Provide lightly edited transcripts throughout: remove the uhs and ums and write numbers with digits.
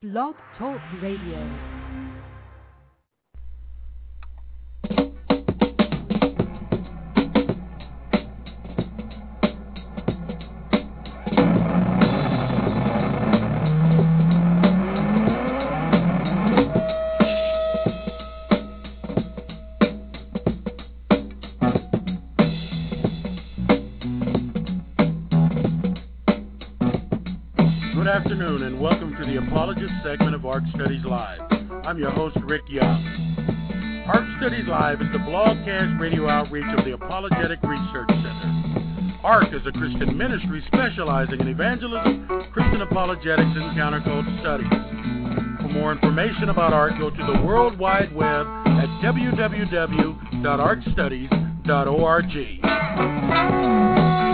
Blog Talk Radio. Good afternoon and welcome to the Apologist segment of ARC Studies Live. I'm your host, Rick Young. ARC Studies Live is the broadcast radio outreach of the Apologetic Research Center. ARC is a Christian ministry specializing in evangelism, Christian apologetics, and counterculture studies. For more information about ARC, go to the World Wide Web at www.arcstudies.org.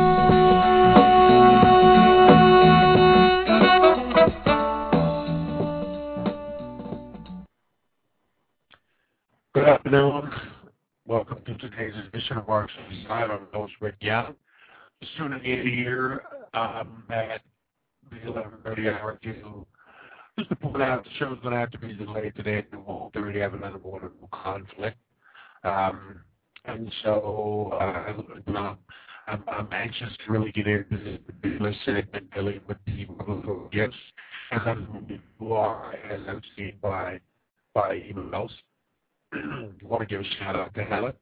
Good afternoon. Welcome to today's edition of ARC Studies Live. I'm host Rick Young. Soon at the end of the year, at the 11:30 hour just to point out the show's going to have to be delayed today. We won't really have another wonderful conflict. And so I'm anxious to really get into this segment dealing with the biblical gifts as who are, as I've seen by emails. I want to give a shout out to Helen.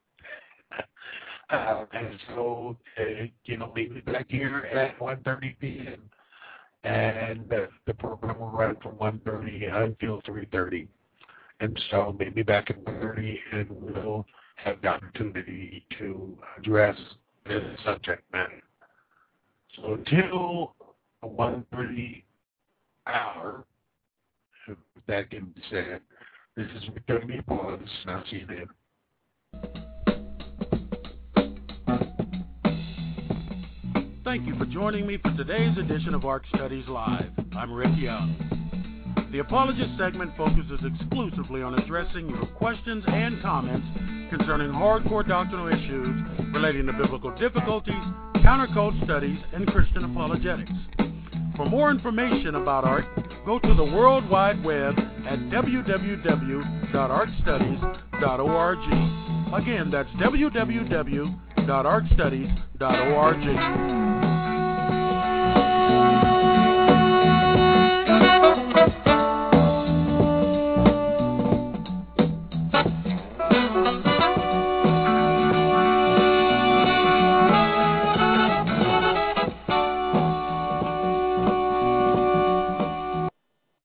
And so, meet me back here at 1:30 p.m. And the program will run from 1:30 until 3:30. And so, meet me back at 1:30 and we'll have the opportunity to address this subject matter. So, until 1:30 hour, if that can be said, this is Victor Meatballs, and I'll see you then. Thank you for joining me for today's edition of ARC Studies Live. I'm Rick Young. The Apologist segment focuses exclusively on addressing your questions and comments concerning hardcore doctrinal issues relating to biblical difficulties, counterculture studies, and Christian apologetics. For more information about ARC, go to the World Wide Web at www.arcstudies.org. Again, that's www.arcstudies.org.